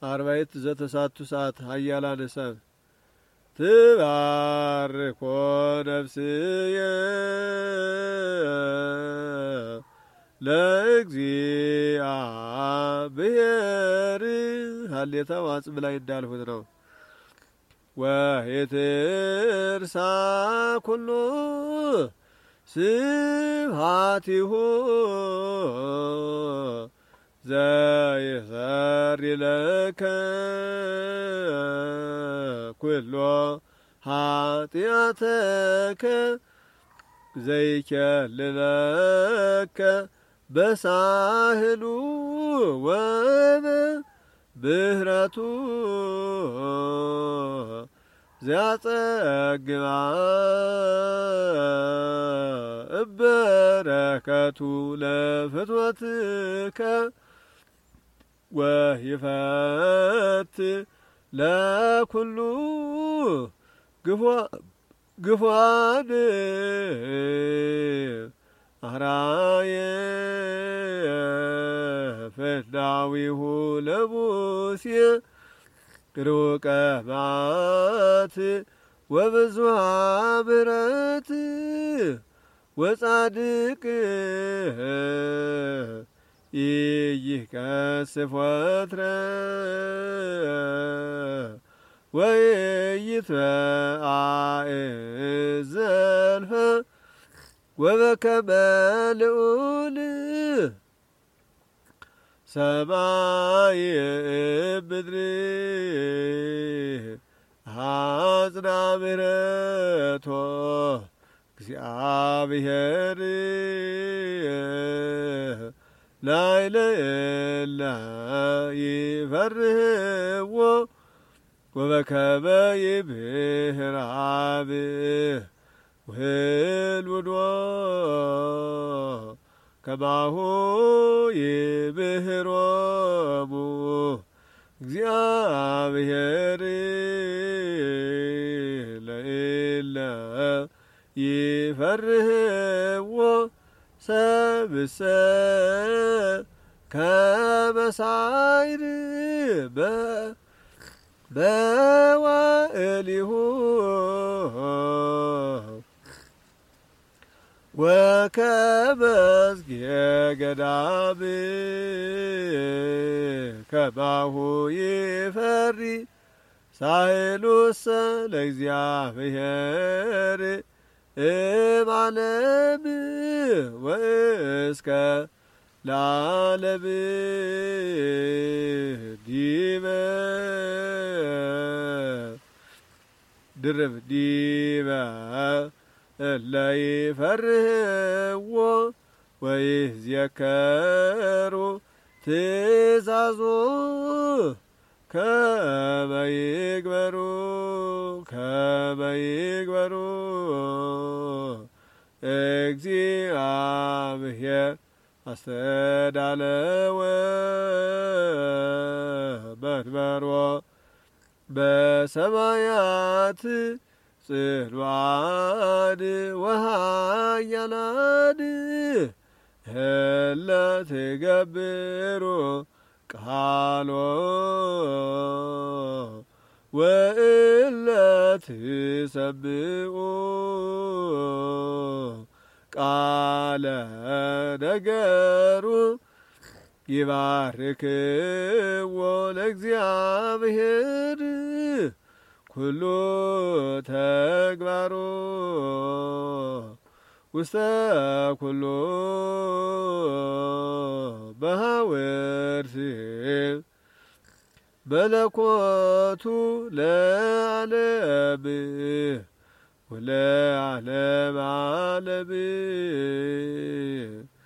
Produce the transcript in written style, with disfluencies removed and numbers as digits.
አርባዕት ዘተሳቱ ሰዓት ኃያላነ ሰብ ትባርኮ ነፍስየ ለእግዚአብሔር ሀሌታ ዋጽብ ላይ እንዳልሁት ነው። ወይትርሳ ኩሉ ስብሐቲሁ ዘይሰሪ ለከ ኩሎ ኃጢአተከ ዘይኬልለከ በሳህሉ ወበምህረቱ ዘያጸግባ እበረከቱ ለፍትወትከ ወይፈት ለኩሉ ግፏን አራየ ፍዳዊሁ ለሙሴ ሩቀ መዓት ወብዙኃ ምሕረት ወጻድቅ ኢይከስፍ ወትረ ወይትበአዕ ዘልፈ ወበከመ ልዑል ሰማይ ምድር አጽና ምሕረቶ እግዚአብሔር ላዕለ እለ ይፈርህዎ ወበከመ ይብህር አብህ ውህልውዶ ከማሁ ይብህሮሙ እግዚአብሔር ለእለ ይፈርህዎ ሰብእሰ ከመ ሳዕር በዋዕሊሁ ወከመ እዝጌ ገዳም ከማሁ ይፈሪ ሳህሉሰ ለእግዚአብሔር እምዓለም ወእስከ ለዓለም ዲበ ድርብ ዲበ እለ ይፈርህዎ ወይዝየከሩ ትእዛዞ ከመ ይግበሩ እግዚአብሔር አስተዳለወ መንበሮ በሰማያት ጽኑዓን ወኃያላን እለ ትገብሩ ቃሎ ወእለ ትሰምዑ ቃለ ነገሩ ይባርክዎ ለእግዚአብሔር ኩሉ ተግባሮ ውስተ ኩሉ በሐወርት በለኮቱ ለዓለም ወለዓለመ ዓለም